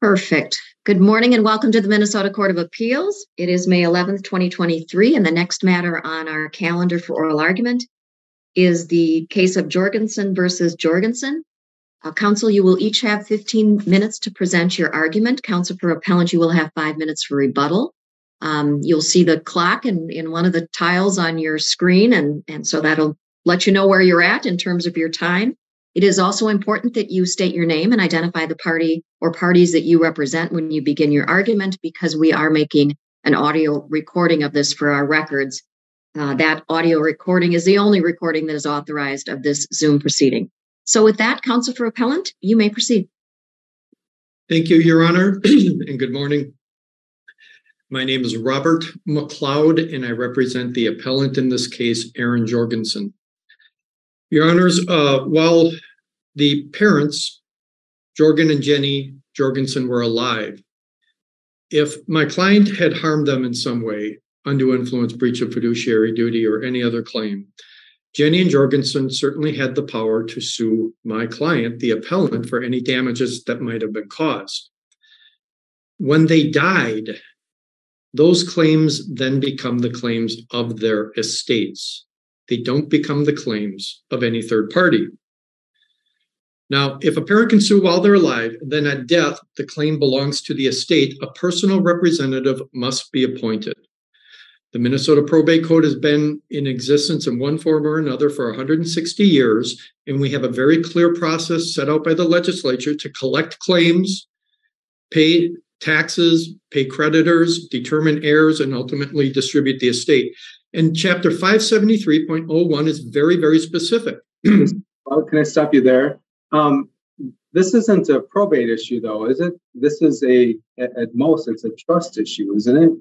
Perfect. Good morning and welcome to the Minnesota Court of Appeals. It is May 11th, 2023, and the next matter on our calendar for oral argument is the case of Jorgensen versus Jorgensen. Counsel, you will each have 15 minutes to present your argument. Counsel for appellant, you will have 5 minutes for rebuttal. You'll see the clock in one of the tiles on your screen, and so that'll let you know where you're at in terms of your time. It is also important that you state your name and identify the party or parties that you represent when you begin your argument, because we are making an audio recording of this for our records. That audio recording is the only recording that is authorized of this Zoom proceeding. So with that, counsel for appellant, you may proceed. Thank you, Your Honor, and good morning. My name is Robert McLeod, and I represent the appellant in this case, Aaron Jorgensen. Your Honors, while the parents, Jorgen and Jenny Jorgensen, were alive, if my client had harmed them in some way, undue influence, breach of fiduciary duty, or any other claim, Jenny and Jorgensen certainly had the power to sue my client, the appellant, for any damages that might have been caused. When they died, those claims then become the claims of their estates. They don't become the claims of any third party. Now, if a parent can sue while they're alive, then at death, the claim belongs to the estate. A personal representative must be appointed. The Minnesota Probate Code has been in existence in one form or another for 160 years, and we have a very clear process set out by the legislature to collect claims, pay taxes, pay creditors, determine heirs, and ultimately distribute the estate. And Chapter 573.01 is very, very specific. Well, can I stop you there? This isn't a probate issue, though, is it? This is at most, it's a trust issue, isn't it?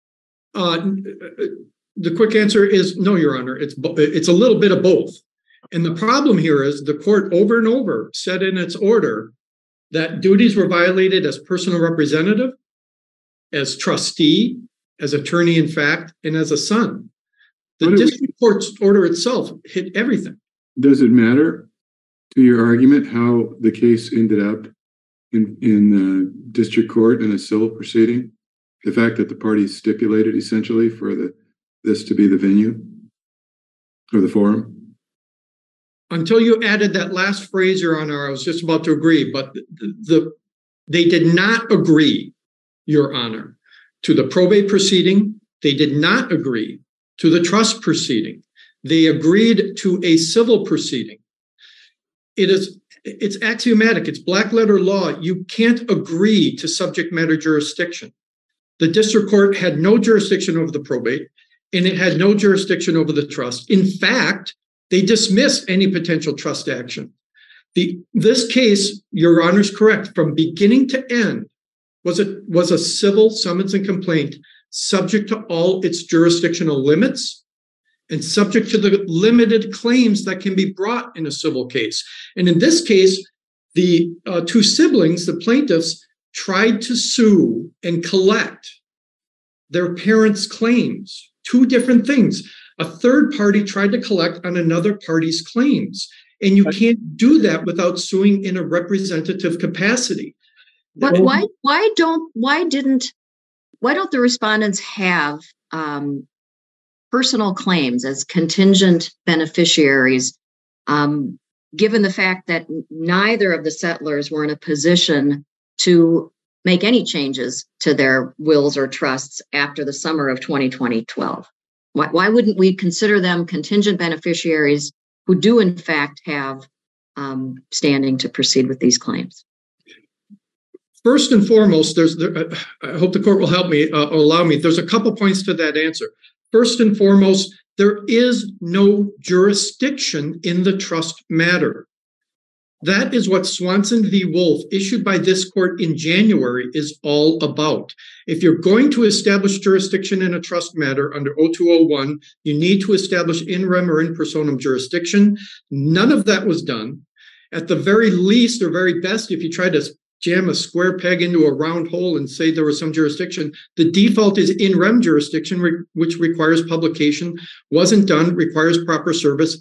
The quick answer is no, Your Honor. It's a little bit of both. And the problem here is the court over and over said in its order that duties were violated as personal representative, as trustee, as attorney in fact, and as a son. The district court's order itself hit everything. Does it matter to your argument how the case ended up in the district court in a civil proceeding? The fact that the parties stipulated essentially for this to be the venue or the forum? Until you added that last phrase, Your Honor, I was just about to agree, but they did not agree, Your Honor, to the probate proceeding. They did not agree to the trust proceeding. They agreed to a civil proceeding. It's axiomatic. It's black letter law. You can't agree to subject matter jurisdiction. The district court had no jurisdiction over the probate, and it had no jurisdiction over the trust. In fact, they dismissed any potential trust action. This case, Your Honor, is correct, from beginning to end was a civil summons and complaint subject to all its jurisdictional limits and subject to the limited claims that can be brought in a civil case. And in this case, the two siblings, the plaintiffs, tried to sue and collect their parents' claims. Two different things. A third party tried to collect on another party's claims. And you can't do that without suing in a representative capacity. But why don't the respondents have personal claims as contingent beneficiaries, given the fact that neither of the settlers were in a position to make any changes to their wills or trusts after the summer of 2012? Why wouldn't we consider them contingent beneficiaries who do in fact have standing to proceed with these claims? First and foremost, I hope the court will help me, allow me. There's a couple points to that answer. First and foremost, there is no jurisdiction in the trust matter. That is what Swanson v. Wolf, issued by this court in January, is all about. If you're going to establish jurisdiction in a trust matter under 0201, you need to establish in rem or in personam jurisdiction. None of that was done. At the very least or very best, if you try to jam a square peg into a round hole and say there was some jurisdiction, the default is in rem jurisdiction, which requires publication, wasn't done, requires proper service.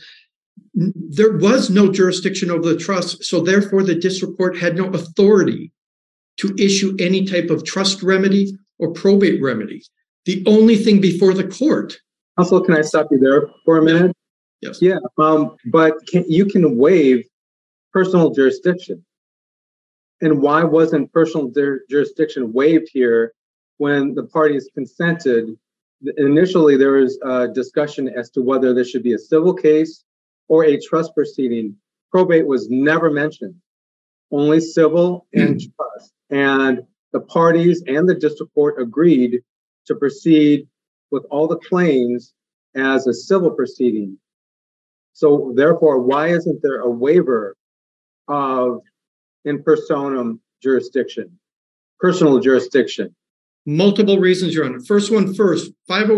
There was no jurisdiction over the trust, so therefore the district court had no authority to issue any type of trust remedy or probate remedy. The only thing before the court. Also, can I stop you there for a minute? Yes. Yeah, but you can waive personal jurisdiction. And why wasn't personal jurisdiction waived here when the parties consented? Initially, there was a discussion as to whether there should be a civil case or a trust proceeding. Probate was never mentioned, only civil and trust. And the parties and the district court agreed to proceed with all the claims as a civil proceeding. So therefore, why isn't there a waiver of in personam jurisdiction, personal jurisdiction? Multiple reasons, Your Honor. First one first,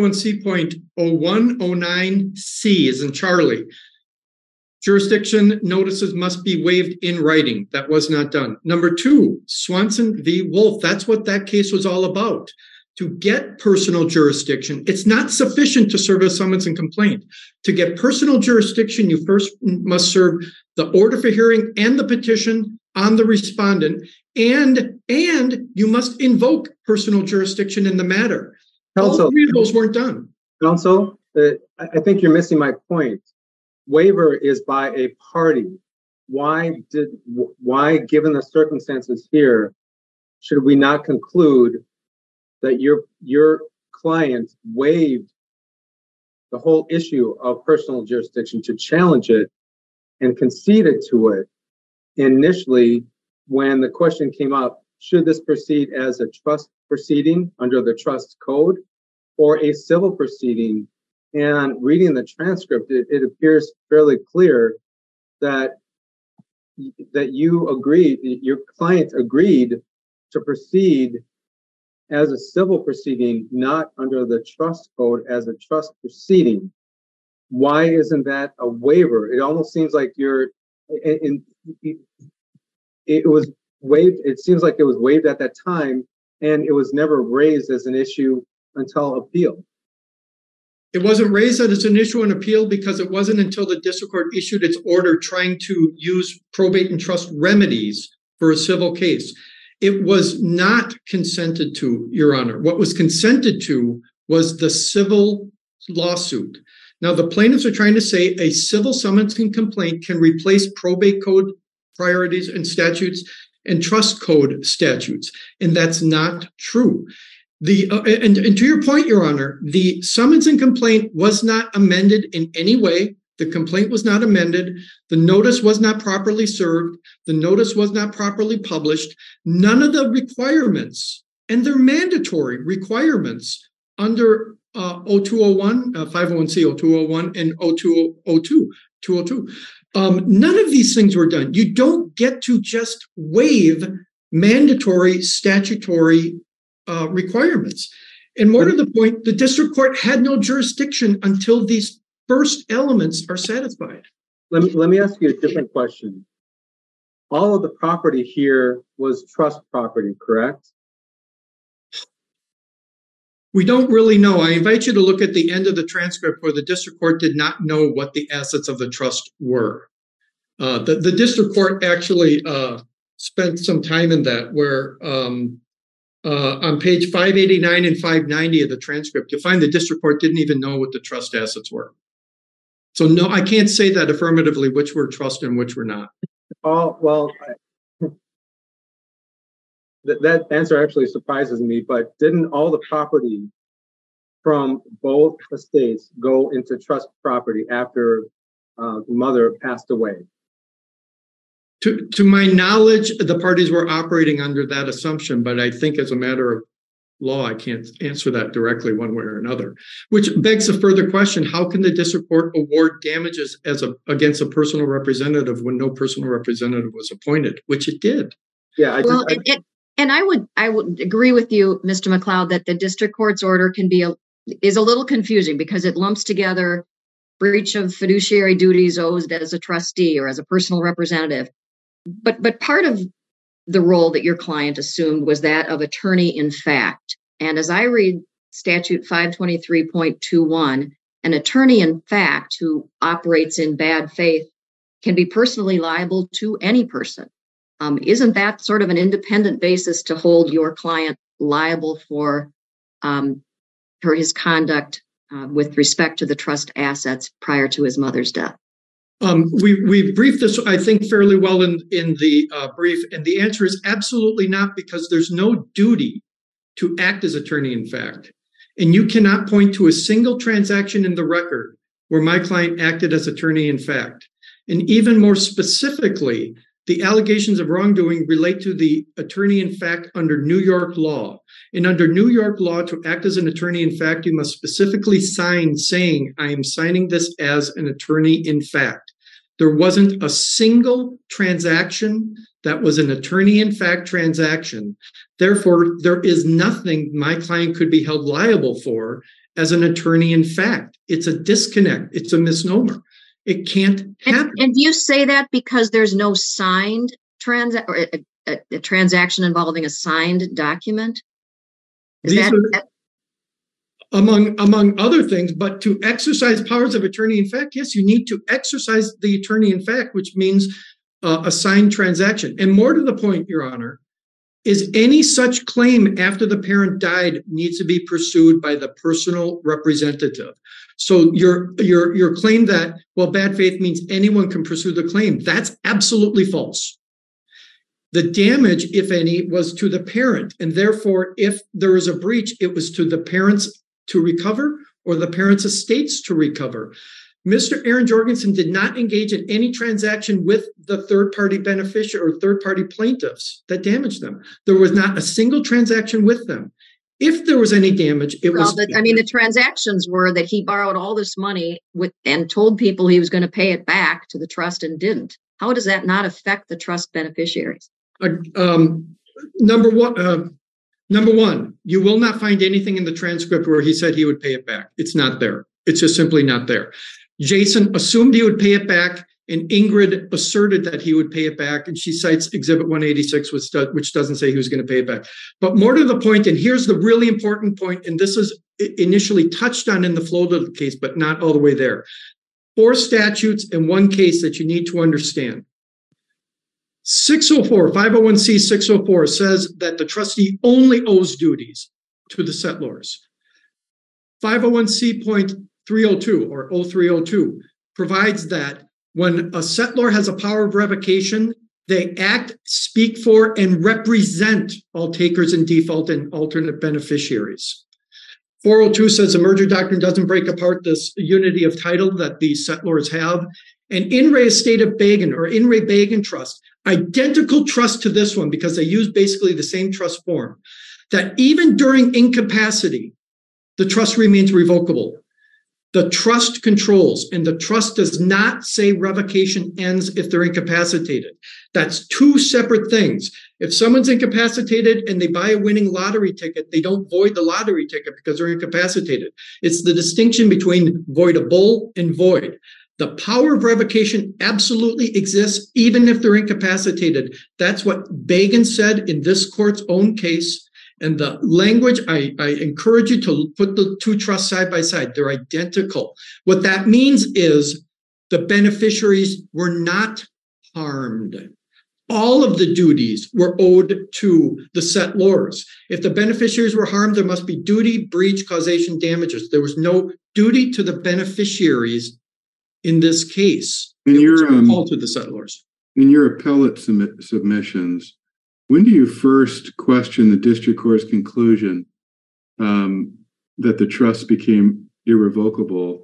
501c.0109c is in Charlie. Jurisdiction notices must be waived in writing. That was not done. Number two, Swanson v. Wolf. That's what that case was all about. To get personal jurisdiction, it's not sufficient to serve a summons and complaint. To get personal jurisdiction, you first must serve the order for hearing and the petition on the respondent, and you must invoke personal jurisdiction in the matter. Counsel, all three of those weren't done. Counsel, I think you're missing my point. Waiver is by a party. Why, given the circumstances here, should we not conclude that your client waived the whole issue of personal jurisdiction to challenge it and conceded to it initially when the question came up, should this proceed as a trust proceeding under the trust code or a civil proceeding? And reading the transcript, it appears fairly clear that you agreed, your client agreed to proceed as a civil proceeding, not under the trust code as a trust proceeding. Why isn't that a waiver? It almost seems like it was waived. It seems like it was waived at that time, and it was never raised as an issue until appeal. It wasn't raised as an issue on appeal because it wasn't until the district court issued its order trying to use probate and trust remedies for a civil case. It was not consented to, Your Honor. What was consented to was the civil lawsuit. Now, the plaintiffs are trying to say a civil summons and complaint can replace probate code priorities and statutes and trust code statutes, and that's not true. And to your point, Your Honor, the summons and complaint was not amended in any way. The complaint was not amended. The notice was not properly served. The notice was not properly published. None of the requirements, and they're mandatory requirements under 0201, 501c 0201, and 0202, 202. None of these things were done. You don't get to just waive mandatory statutory requirements. And more to the point, the district court had no jurisdiction until these first elements are satisfied. Let me ask you a different question. All of the property here was trust property, correct? We don't really know. I invite you to look at the end of the transcript where the district court did not know what the assets of the trust were. The district court actually spent some time in that where on page 589 and 590 of the transcript, you'll find the district court didn't even know what the trust assets were. So no, I can't say that affirmatively which were trust and which were not. Oh, well, that answer actually surprises me, but didn't all the property from both estates go into trust property after the mother passed away? To my knowledge, the parties were operating under that assumption, but I think as a matter of law, I can't answer that directly one way or another, which begs a further question. How can the district court award damages against a personal representative when no personal representative was appointed, which it did? Yeah, and I would agree with you, Mr. McLeod, that the district court's order is a little confusing because it lumps together breach of fiduciary duties owed as a trustee or as a personal representative. But part of the role that your client assumed was that of attorney in fact. And as I read statute 523.21, an attorney in fact who operates in bad faith can be personally liable to any person. Isn't that sort of an independent basis to hold your client liable for his conduct with respect to the trust assets prior to his mother's death? We briefed this, I think, fairly well in the brief, and the answer is absolutely not, because there's no duty to act as attorney in fact. And you cannot point to a single transaction in the record where my client acted as attorney in fact. And even more specifically, the allegations of wrongdoing relate to the attorney in fact under New York law. And under New York law, to act as an attorney in fact, you must specifically sign saying, I am signing this as an attorney in fact. There wasn't a single transaction that was an attorney in fact transaction. Therefore, there is nothing my client could be held liable for as an attorney in fact. It's a disconnect. It's a misnomer. It can't happen. And do you say that because there's no signed a transaction involving a signed document? Among other things, but to exercise powers of attorney in fact, yes, you need to exercise the attorney in fact, which means a signed transaction. And more to the point, Your Honor, is any such claim after the parent died needs to be pursued by the personal representative. So your claim that, well, bad faith means anyone can pursue the claim, that's absolutely false. The damage, if any, was to the parent. And therefore, if there is a breach, it was to the parents to recover or the parents' estates to recover. Mr. Aaron Jorgensen did not engage in any transaction with the third-party beneficiary or third-party plaintiffs that damaged them. There was not a single transaction with them. If there was any damage, it was... the transactions were that he borrowed all this money and told people he was going to pay it back to the trust and didn't. How does that not affect the trust beneficiaries? Number one, you will not find anything in the transcript where he said he would pay it back. It's not there. It's just simply not there. Jason assumed he would pay it back, and Ingrid asserted that he would pay it back, and she cites Exhibit 186, which doesn't say he was going to pay it back. But more to the point, and here's the really important point, and this is initially touched on in the flow of the case, but not all the way there. 4 statutes and 1 case that you need to understand. 604, 501c 604 says that the trustee only owes duties to the settlors. 501c.302 or 0302 provides that when a settlor has a power of revocation, they act, speak for, and represent all takers in default and alternate beneficiaries. 402 says the merger doctrine doesn't break apart this unity of title that the settlors have. And In re Estate of Bagan or In re Bagan Trust, identical trust to this one because they use basically the same trust form, that even during incapacity, the trust remains revocable. The trust controls, and the trust does not say revocation ends if they're incapacitated. That's 2 separate things. If someone's incapacitated and they buy a winning lottery ticket, they don't void the lottery ticket because they're incapacitated. It's the distinction between voidable and void. The power of revocation absolutely exists even if they're incapacitated. That's what Bagan said in this court's own case. And the language, I encourage you to put the 2 trusts side by side. They're identical. What that means is the beneficiaries were not harmed. All of the duties were owed to the settlors. If the beneficiaries were harmed, there must be duty, breach, causation, damages. There was no duty to the beneficiaries in this case. All to the settlors. In your appellate submissions, when do you first question the district court's conclusion that the trust became irrevocable,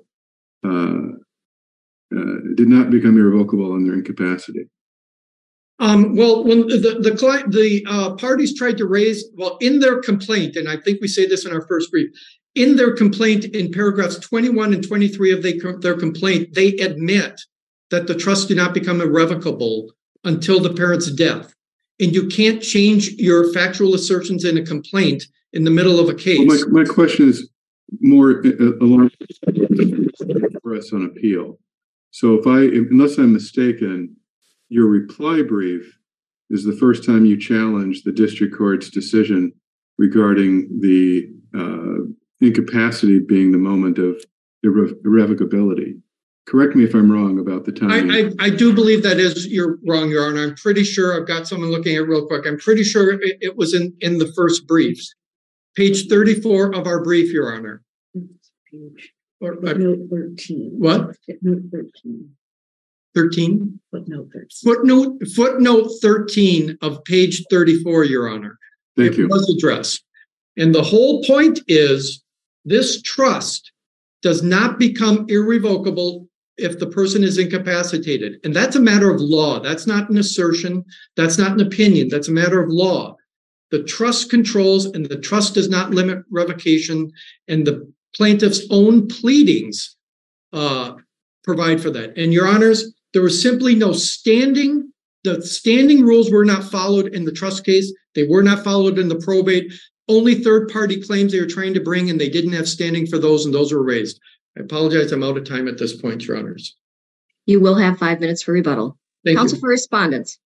did not become irrevocable in their incapacity? Well, when the parties tried to raise, in their complaint, and I think we say this in our first brief, in their complaint in paragraphs 21 and 23 of their complaint, they admit that the trust did not become irrevocable until the parent's death. And you can't change your factual assertions in a complaint in the middle of a case. Well, my question is more along for us on appeal. So unless I'm mistaken, your reply brief is the first time you challenged the district court's decision regarding the incapacity being the moment of irrevocability. correct me if I'm wrong about the timing. I do believe you're wrong, Your Honor. I'm pretty sure I've got someone looking at it real quick. I'm pretty sure it was in the first briefs. Page 34 of our brief, Your Honor. Footnote 13. What? Footnote 13. 13? Footnote 13. Footnote 13 of page 34, Your Honor. Thank you. It was addressed. And the whole point is this trust does not become irrevocable if the person is incapacitated. And that's a matter of law. That's not an assertion. That's not an opinion. That's a matter of law. The trust controls, and the trust does not limit revocation, and the plaintiff's own pleadings provide for that. And Your Honors, there was simply no standing. The standing rules were not followed in the trust case. They were not followed in the probate. Only third-party claims they were trying to bring, and they didn't have standing for those, and those were raised. I apologize. I'm out of time at this point, Your Honors. You will have 5 minutes for rebuttal. Thank Counsel you. for respondents.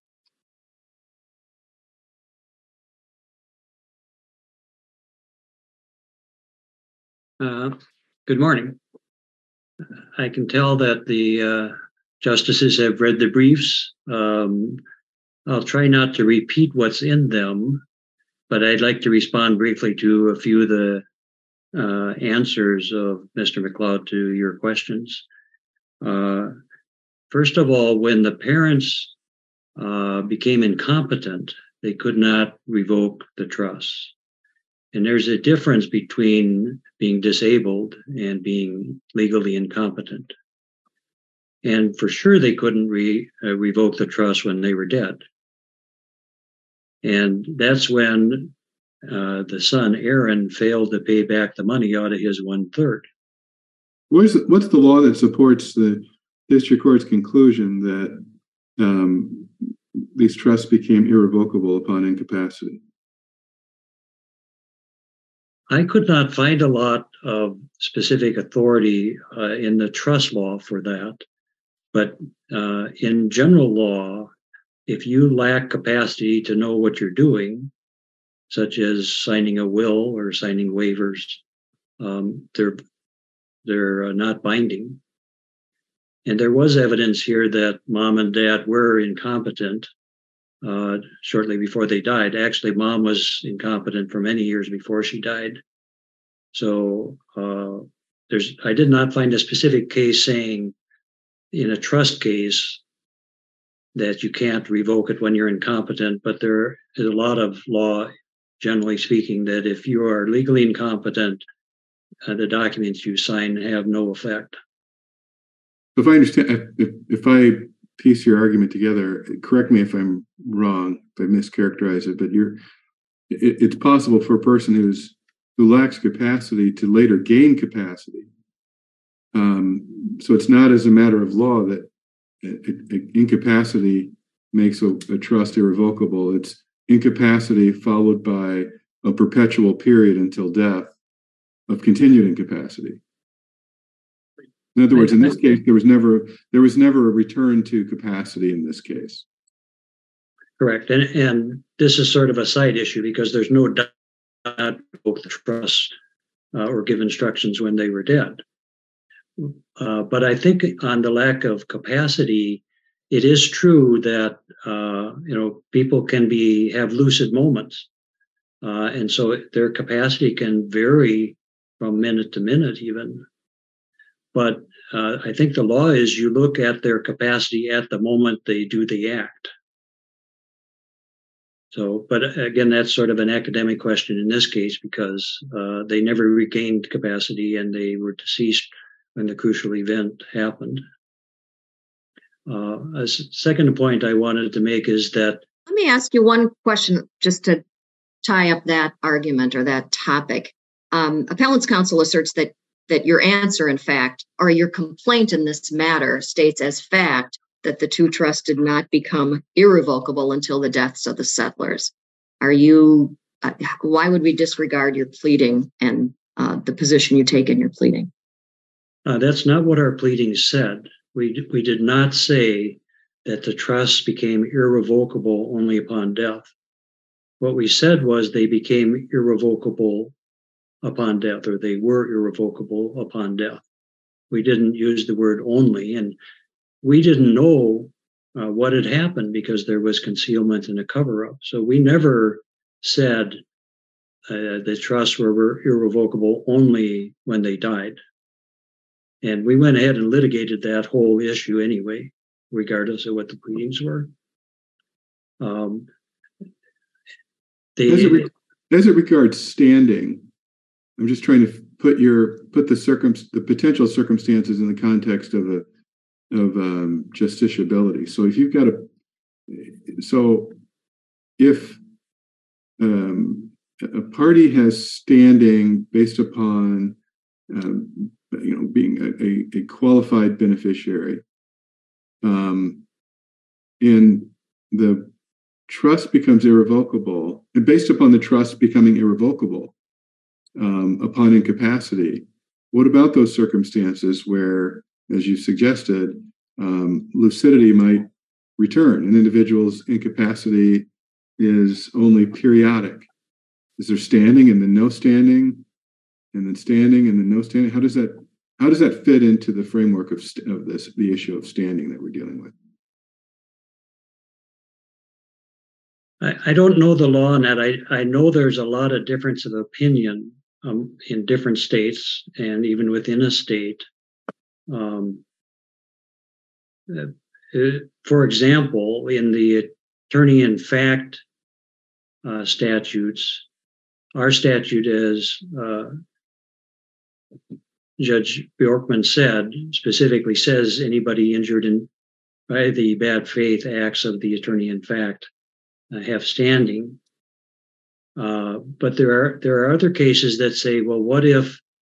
Good morning. I can tell that the justices have read the briefs. I'll try not to repeat what's in them, but I'd like to respond briefly to a few of the answers of Mr. McLeod to your questions. First of all, when the parents became incompetent, they could not revoke the trust. And there's a difference between being disabled and being legally incompetent. And for sure, they couldn't revoke the trust when they were dead. And that's when the son, Aaron, failed to pay back the money out of his 1/3. What's the law that supports the district court's conclusion that these trusts became irrevocable upon incapacity? I could not find a lot of specific authority in the trust law for that. But in general law, if you lack capacity to know what you're doing, such as signing a will or signing waivers, they're not binding. And there was evidence here that mom and dad were incompetent shortly before they died. Actually, mom was incompetent for many years before she died. So I did not find a specific case saying in a trust case that you can't revoke it when you're incompetent, but there is a lot of law, generally speaking, that if you are legally incompetent, the documents you sign have no effect. If I understand, if I piece your argument together, correct me if I'm wrong, if I mischaracterize it, but it's possible for a person who lacks capacity to later gain capacity. So it's not as a matter of law that incapacity makes a trust irrevocable. It's incapacity followed by a perpetual period until death of continued incapacity. In other words, in this case, there was never a return to capacity in this case. Correct. And this is sort of a side issue because there's no doubt not revoke the trust or give instructions when they were dead. But I think on the lack of capacity, it is true that people can have lucid moments, and so their capacity can vary from minute to minute even. But I think the law is you look at their capacity at the moment they do the act. So, but again, that's sort of an academic question in this case because they never regained capacity and they were deceased when the crucial event happened. A second point I wanted to make is that. Let me ask you one question just to tie up that argument or that topic. Appellant's counsel asserts that your answer, in fact, or your complaint in this matter states as fact that the two trusts did not become irrevocable until the deaths of the settlers. Why would we disregard your pleading and the position you take in your pleading? That's not what our pleading said. We did not say that the trusts became irrevocable only upon death. What we said was they became irrevocable upon death, or they were irrevocable upon death. We didn't use the word only, and we didn't know what had happened because there was concealment and a cover-up. So we never said the trusts were irrevocable only when they died. And we went ahead and litigated that whole issue anyway, regardless of what the pleadings were. As it regards standing, I'm just trying to put the potential circumstances in the context of justiciability. So if you've got if a party has standing based upon being a qualified beneficiary, and the trust becomes irrevocable, and based upon the trust becoming irrevocable upon incapacity, what about those circumstances where, as you suggested, lucidity might return? An individual's incapacity is only periodic. Is there standing and then no standing, and then standing and then no standing? How does that fit into the framework of the issue of standing that we're dealing with? I don't know the law on that. I know there's a lot of difference of opinion in different states and even within a state. For example, in the attorney in fact statutes, our statute, as Judge Bjorkman said, specifically says anybody injured by the bad faith acts of the attorney in fact have standing. But there are other cases that say, well, what if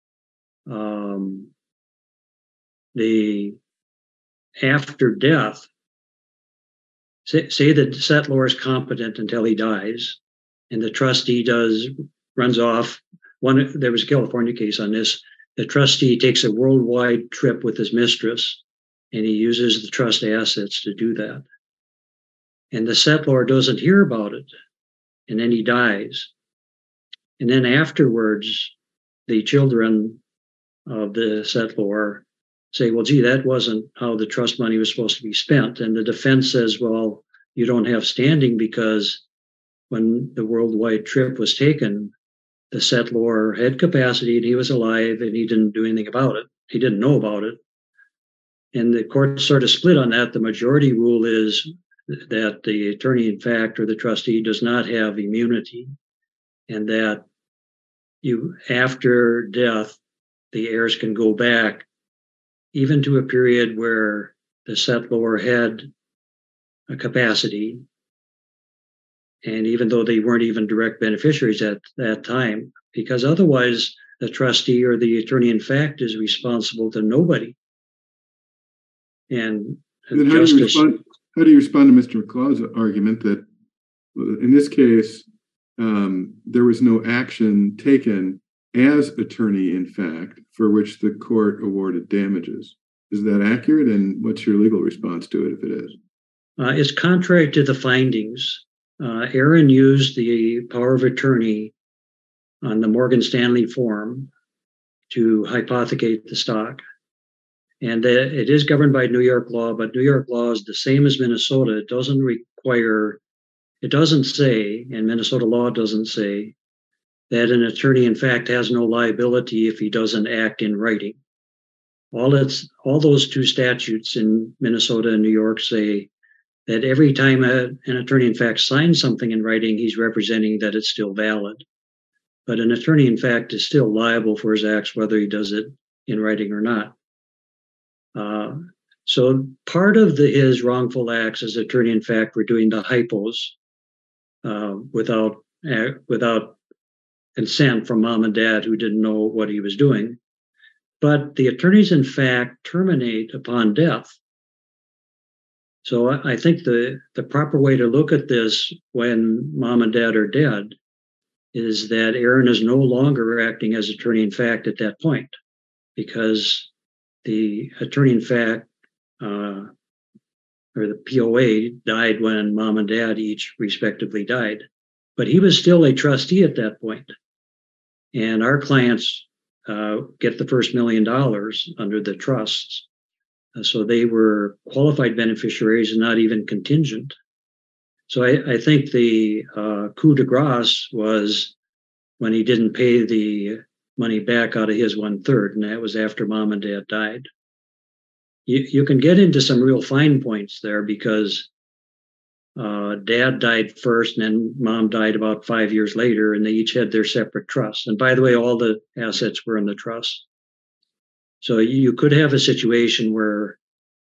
after death, say the settlor is competent until he dies, and the trustee runs off. There was a California case on this. The trustee takes a worldwide trip with his mistress, and he uses the trust assets to do that. And the settlor doesn't hear about it, and then he dies. And then afterwards, the children of the settlor say, well, gee, that wasn't how the trust money was supposed to be spent. And the defense says, well, you don't have standing because when the worldwide trip was taken, the settlor had capacity and he was alive and he didn't do anything about it. He didn't know about it. And the court sort of split on that. The majority rule is that the attorney in fact or the trustee does not have immunity, and that after death, the heirs can go back even to a period where the settlor had a capacity, and even though they weren't even direct beneficiaries at that time, because otherwise the trustee or the attorney in fact is responsible to nobody. And justice. How do you respond to Mr. McLeod's argument that in this case, there was no action taken as attorney in fact for which the court awarded damages? Is that accurate? And what's your legal response to it if it is? It's contrary to the findings. Aaron used the power of attorney on the Morgan Stanley form to hypothecate the stock. And it is governed by New York law, but New York law is the same as Minnesota. It doesn't say, and Minnesota law doesn't say, that an attorney in fact has no liability if he doesn't act in writing. All those two statutes in Minnesota and New York say that every time an attorney in fact signs something in writing, he's representing that it's still valid. But an attorney in fact is still liable for his acts, whether he does it in writing or not. So part of his wrongful acts as attorney in fact were doing the hypos without consent from mom and dad who didn't know what he was doing. But the attorneys in fact terminate upon death. So I think the proper way to look at this when mom and dad are dead is that Aaron is no longer acting as attorney in fact at that point, because the attorney in fact or the POA died when mom and dad each respectively died. But he was still a trustee at that point. And our clients get the first $1 million under the trusts. So they were qualified beneficiaries and not even contingent. So I think the coup de grace was when he didn't pay the money back out of his 1/3, and that was after mom and dad died. You can get into some real fine points there because dad died first and then mom died about 5 years later, and they each had their separate trusts. And by the way, all the assets were in the trust. So you could have a situation where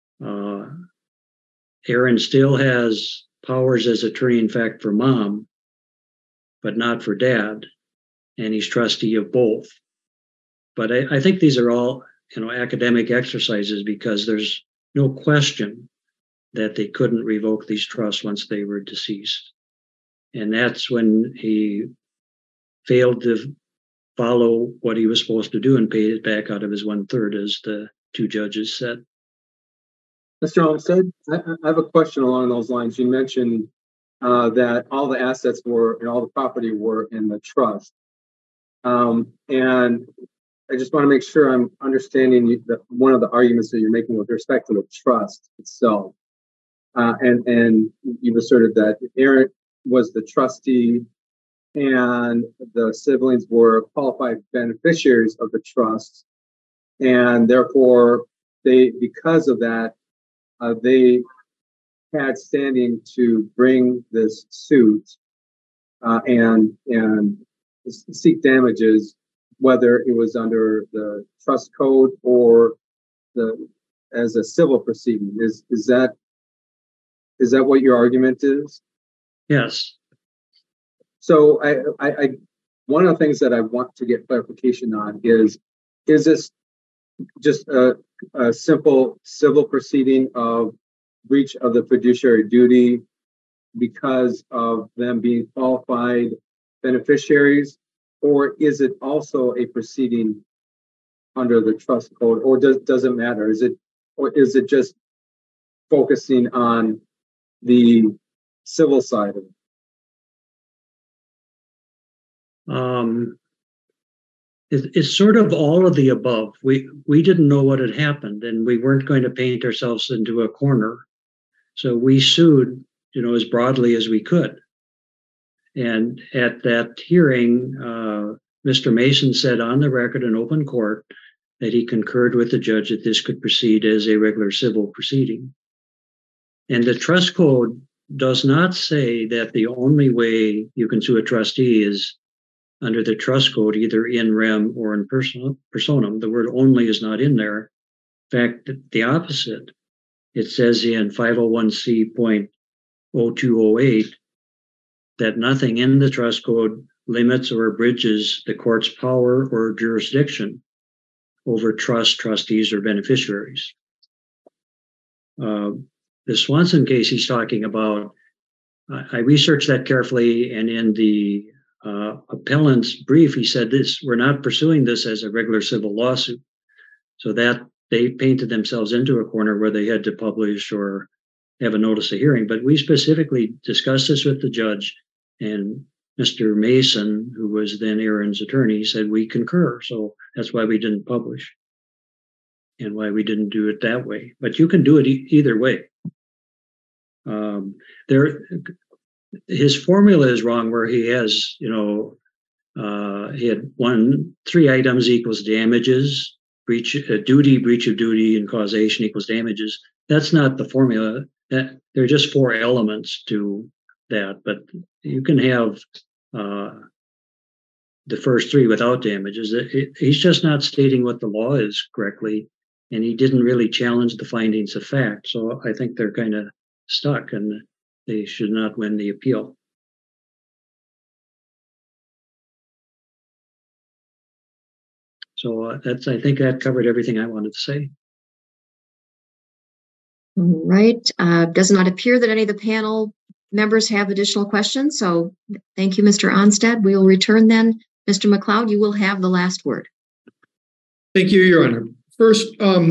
Aaron still has powers as attorney, in fact, for mom, but not for dad, and he's trustee of both. But I think these are all, academic exercises because there's no question that they couldn't revoke these trusts once they were deceased. And that's when he failed to follow what he was supposed to do and paid it back out of his 1/3, as the two judges said. Mr. Olmsted, I have a question along those lines. You mentioned that all the assets and all the property were in the trust. And I just want to make sure I'm understanding one of the arguments that you're making with respect to the trust itself. And you've asserted that Aaron was the trustee and the siblings were qualified beneficiaries of the trust. And therefore, because of that, they had standing to bring this suit and seek damages, whether it was under the trust code or as a civil proceeding. Is that what your argument is? Yes. So I one of the things that I want to get clarification on is this just a simple civil proceeding of breach of the fiduciary duty because of them being qualified beneficiaries, or is it also a proceeding under the trust code, or does it matter? Is it just focusing on the civil side of it? It's sort of all of the above. We didn't know what had happened, and we weren't going to paint ourselves into a corner. So we sued, as broadly as we could. And at that hearing, Mr. Mason said on the record in open court that he concurred with the judge that this could proceed as a regular civil proceeding. And the trust code does not say that the only way you can sue a trustee is under the trust code, either in rem or in personam. The word only is not in there. In fact, the opposite. It says in 501c.0208 that nothing in the trust code limits or abridges the court's power or jurisdiction over trustees, or beneficiaries. The Swanson case he's talking about, I researched that carefully, and in the appellant's brief, he said we're not pursuing this as a regular civil lawsuit. So that they painted themselves into a corner where they had to publish or have a notice of hearing. But we specifically discussed this with the judge, and Mr. Mason, who was then Aaron's attorney, said we concur. So that's why we didn't publish and why we didn't do it that way. But you can do it either way. His formula is wrong, where he has, he had 3 items equals damages, breach of duty, and causation equals damages. That's not the formula. There are just 4 elements to that, but you can have the first 3 without damages. He's just not stating what the law is correctly, and he didn't really challenge the findings of fact. So I think they're kind of stuck, and they should not win the appeal. So I think that covered everything I wanted to say. All right. Does not appear that any of the panel members have additional questions. So thank you, Mr. Onstad. We will return then. Mr. McLeod, you will have the last word. Thank you, Your Honor. First,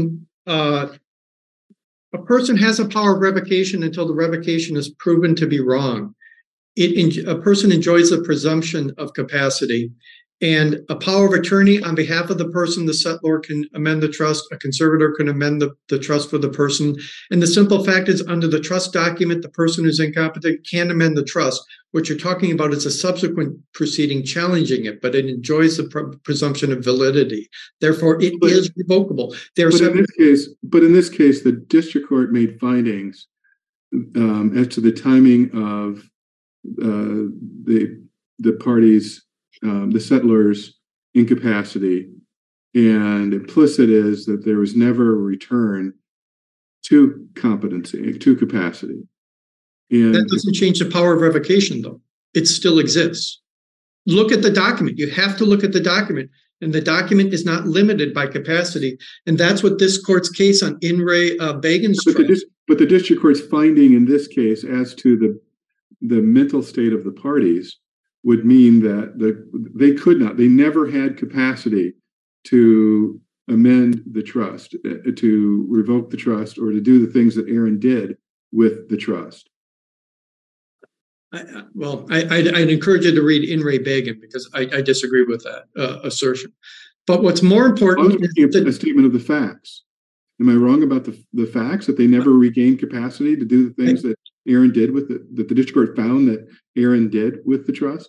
a person has a power of revocation until the revocation is proven to be wrong. A person enjoys a presumption of capacity. And a power of attorney on behalf of the person, the settlor can amend the trust, a conservator can amend the trust for the person. And the simple fact is, under the trust document, the person who's incompetent can amend the trust. What you're talking about is a subsequent proceeding challenging it, but it enjoys the presumption of validity. Therefore, it is revocable. But in this case, the district court made findings as to the timing of the parties, the settlor's incapacity, and implicit is that there was never a return to competency, to capacity. And that doesn't change the power of revocation, though. It still exists. Look at the document. You have to look at the document, and the document is not limited by capacity. And that's what this court's case on In re Bagan's trial. But the district court's finding in this case as to the mental state of the parties would mean that they never had capacity to amend the trust, to revoke the trust, or to do the things that Aaron did with the trust. I'd encourage you to read In re Bagan, because I disagree with that assertion. But what's more important is a statement of the facts. Am I wrong about the facts, that they never regained capacity to do the things that Aaron did with that the district court found that Aaron did with the trust?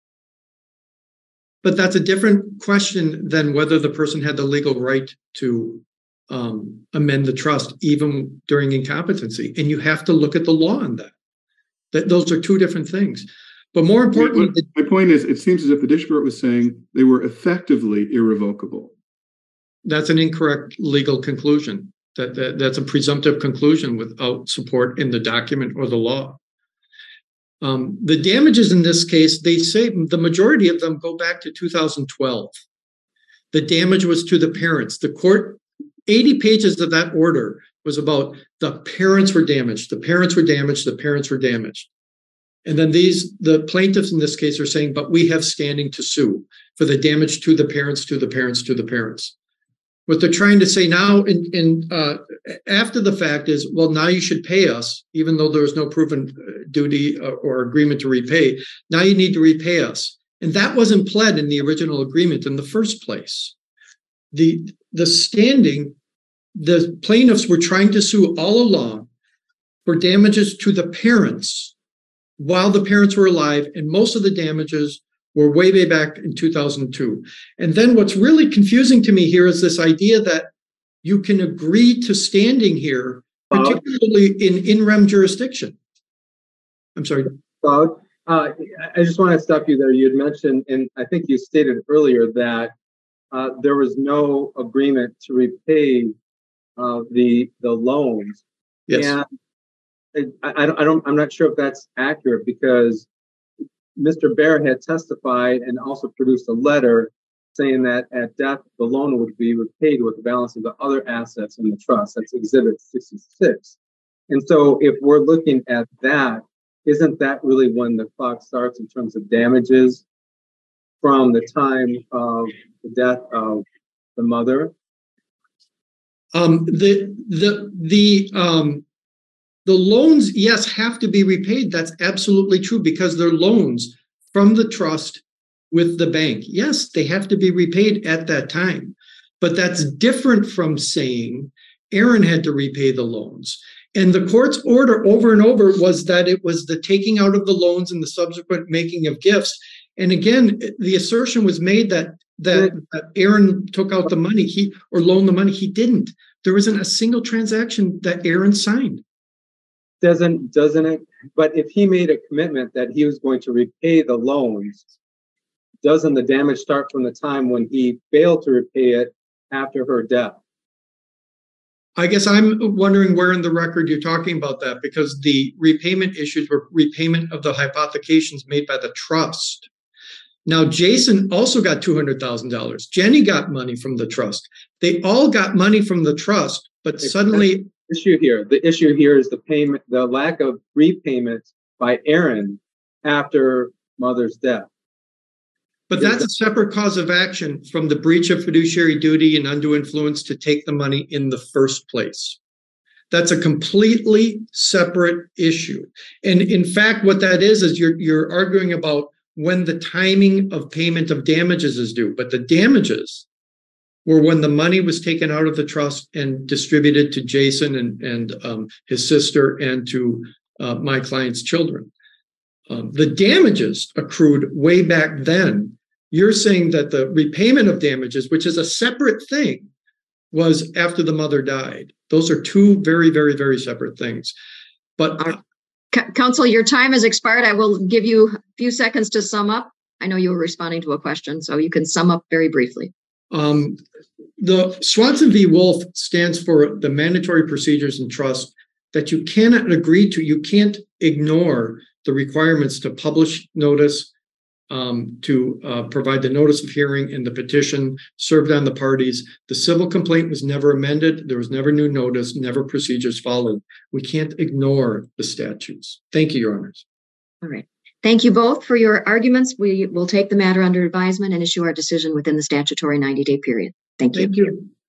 But that's a different question than whether the person had the legal right to amend the trust, even during incompetency. And you have to look at the law on that. Those are two different things. But more importantly, my point is, it seems as if the district court was saying they were effectively irrevocable. That's an incorrect legal conclusion. That's a presumptive conclusion without support in the document or the law. The damages in this case, they say the majority of them go back to 2012. The damage was to the parents. The court, 80 pages of that order was about the parents were damaged, the parents were damaged, the parents were damaged. And then the plaintiffs in this case are saying, but we have standing to sue for the damage to the parents, to the parents, to the parents. What they're trying to say now after the fact is, well, now you should pay us, even though there was no proven duty or agreement to repay. Now you need to repay us. And that wasn't pled in the original agreement in the first place. The standing, the plaintiffs were trying to sue all along for damages to the parents while the parents were alive, and most of the damages were way back in 2002. And then what's really confusing to me here is this idea that you can agree to standing here, particularly in rem jurisdiction. I'm sorry. Claude, I just want to stop you there. You had mentioned, and I think you stated earlier, that there was no agreement to repay the loans. Yes. And I'm not sure if that's accurate, because Mr. Bear had testified and also produced a letter saying that at death, the loan would be repaid with the balance of the other assets in the trust. That's Exhibit 66. And so if we're looking at that, isn't that really when the clock starts in terms of damages from the time of the death of the mother? The loans, yes, have to be repaid. That's absolutely true, because they're loans from the trust with the bank. Yes, they have to be repaid at that time. But that's different from saying Aaron had to repay the loans. And the court's order over and over was that it was the taking out of the loans and the subsequent making of gifts. And again, the assertion was made that Aaron took out the money or loaned the money. He didn't. There wasn't a single transaction that Aaron signed. Doesn't it? But if he made a commitment that he was going to repay the loans, doesn't the damage start from the time when he failed to repay it after her death? I guess I'm wondering where in the record you're talking about that, because the repayment issues were repayment of the hypothecations made by the trust. Now, Jason also got $200,000. Jenny got money from the trust. They all got money from the trust, but suddenly... The issue here is the lack of repayment by Aaron after mother's death. But that's a separate cause of action from the breach of fiduciary duty and undue influence to take the money in the first place. That's a completely separate issue. And in fact, what that is you're arguing about when the timing of payment of damages is due. But the damages were when the money was taken out of the trust and distributed to Jason and his sister and to my client's children. The damages accrued way back then. You're saying that the repayment of damages, which is a separate thing, was after the mother died. Those are two very, very, very separate things. But Counsel, your time has expired. I will give you a few seconds to sum up. I know you were responding to a question, so you can sum up very briefly. The Swanson v. Wolf stands for the mandatory procedures and trust that you cannot agree to. You can't ignore the requirements to publish notice, to provide the notice of hearing and the petition served on the parties. The civil complaint was never amended. There was never new notice, never procedures followed. We can't ignore the statutes. Thank you, Your Honors. All right. Thank you both for your arguments. We will take the matter under advisement and issue our decision within the statutory 90-day period. Thank you. Thank you.